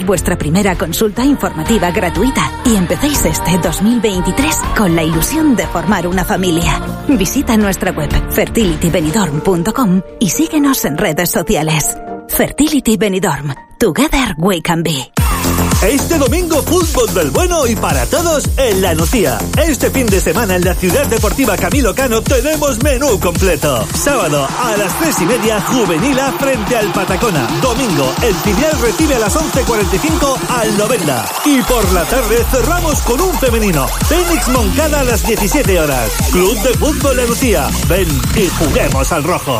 vuestra primera consulta informativa gratuita y empecéis este 2023 con la ilusión de formar una familia. Visita nuestra web fertilitybenidorm.com y síguenos en redes sociales. Fertility Benidorm. Together we can be. Este domingo, fútbol del bueno y para todos en La Nucía. Este fin de semana en la Ciudad Deportiva Camilo Cano tenemos menú completo. Sábado a las 3:30, Juvenil A frente al Patacona. Domingo, el Filial recibe a las 11:45 al Novenda. Y por la tarde cerramos con un femenino. Fénix Moncada a las 17 horas. Club de Fútbol La Nucía. Ven y juguemos al rojo.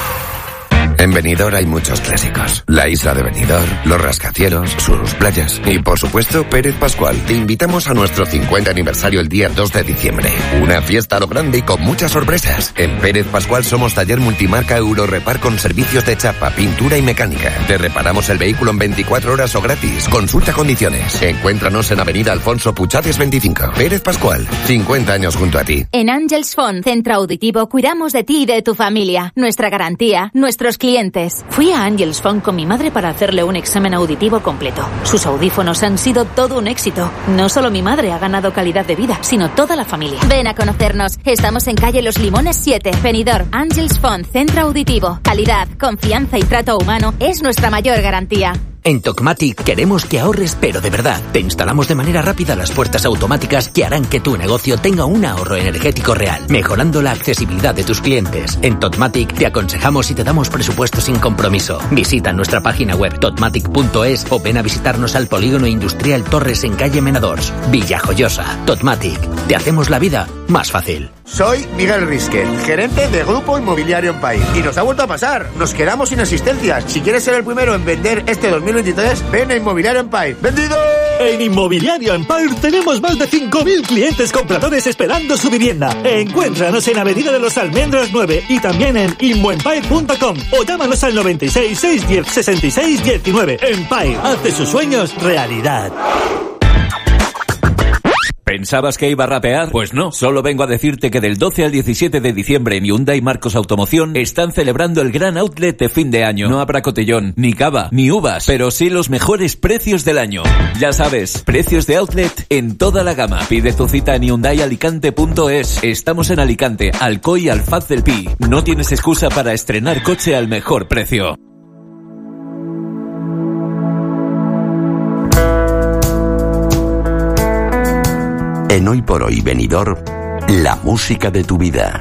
En Benidorm hay muchos clásicos. La isla de Benidorm, los rascacielos, sus playas y, por supuesto, Pérez Pascual. Te invitamos a nuestro 50 aniversario el día 2 de diciembre. Una fiesta a lo grande y con muchas sorpresas. En Pérez Pascual somos taller multimarca Eurorepar con servicios de chapa, pintura y mecánica. Te reparamos el vehículo en 24 horas o gratis. Consulta condiciones. Encuéntranos en Avenida Alfonso Puchades 25. Pérez Pascual, 50 años junto a ti. En Ángels Font, Centro Auditivo, cuidamos de ti y de tu familia. Nuestra garantía, nuestros clientes. Fui a Ángels Font con mi madre para hacerle un examen auditivo completo. Sus audífonos han sido todo un éxito. No solo mi madre ha ganado calidad de vida, sino toda la familia. Ven a conocernos. Estamos en calle Los Limones 7, Benidorm. Ángels Font, Centro Auditivo. Calidad, confianza y trato humano es nuestra mayor garantía. En Tecmatic queremos que ahorres, pero de verdad. Te instalamos de manera rápida las puertas automáticas que harán que tu negocio tenga un ahorro energético real, mejorando la accesibilidad de tus clientes. En Tecmatic te aconsejamos y te damos presupuesto sin compromiso. Visita nuestra página web totmatic.es o ven a visitarnos al Polígono Industrial Torres en calle Menadors, Villajoyosa. Tecmatic, te hacemos la vida más fácil. Soy Miguel Risque, gerente de Grupo Inmobiliario Empire. Y nos ha vuelto a pasar. Nos quedamos sin asistencias. Si quieres ser el primero en vender este 2023, ven a Inmobiliario Empire. ¡Vendido! En Inmobiliario Empire tenemos más de 5.000 clientes compradores esperando su vivienda. Encuéntranos en Avenida de los Almendros 9 y también en inmoempire.com o llámanos al 96 610 66 19. Empire hace sus sueños realidad. ¿Pensabas que iba a rapear? Pues no, solo vengo a decirte que del 12 al 17 de diciembre en Hyundai Marcos Automoción están celebrando el gran outlet de fin de año. No habrá cotillón, ni cava, ni uvas, pero sí los mejores precios del año. Ya sabes, precios de outlet en toda la gama. Pide tu cita en hyundaialicante.es. Estamos en Alicante, Alcoy y Alfaz del Pi. No tienes excusa para estrenar coche al mejor precio. En Hoy por Hoy Benidorm, la música de tu vida.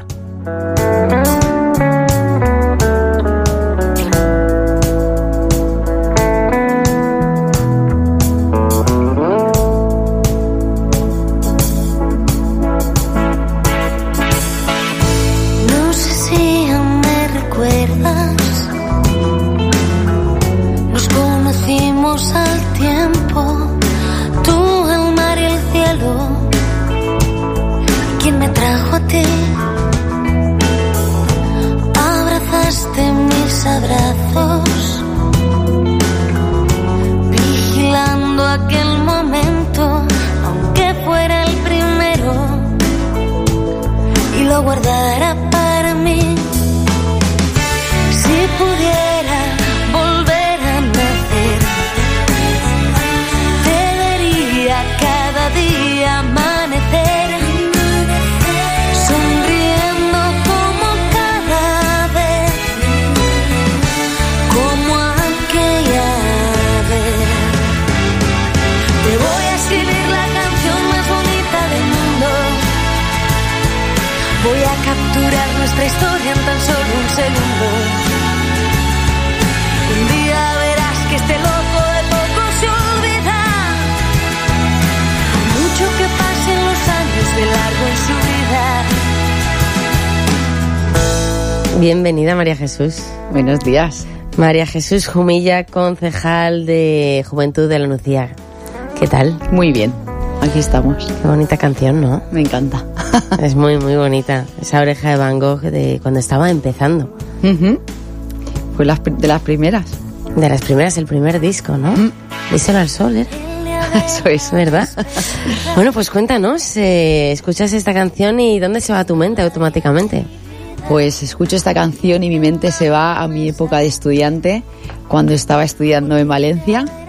No sé si aún me recuerdas. Nos conocimos al tiempo, tú, el mar y el cielo. ¿Quién me trajo a ti? Abrazaste mis abrazos, vigilando aquel momento, aunque fuera el primero, y lo guardara para mí. Si pudiera volver a nacer, te vería cada día amanecer. Voy a capturar nuestra historia en tan solo un segundo. Un día verás que este loco de poco se olvida. Mucho que pasen los años de largo en su vida. Bienvenida, María Jesús. Buenos días. María Jesús Jumilla, concejal de Juventud de La Nucía. ¿Qué tal? Muy bien. Aquí estamos. Qué bonita canción, ¿no? Me encanta. Es muy, muy bonita. Esa Oreja de Van Gogh de cuando estaba empezando. Uh-huh. Fue de las primeras. De las primeras, el primer disco, ¿no? Díselo al sol, ¿era? Eso es. ¿Verdad? Bueno, pues cuéntanos, escuchas esta canción y ¿dónde se va tu mente automáticamente? Pues escucho esta canción y mi mente se va a mi época de estudiante, cuando estaba estudiando en Valencia.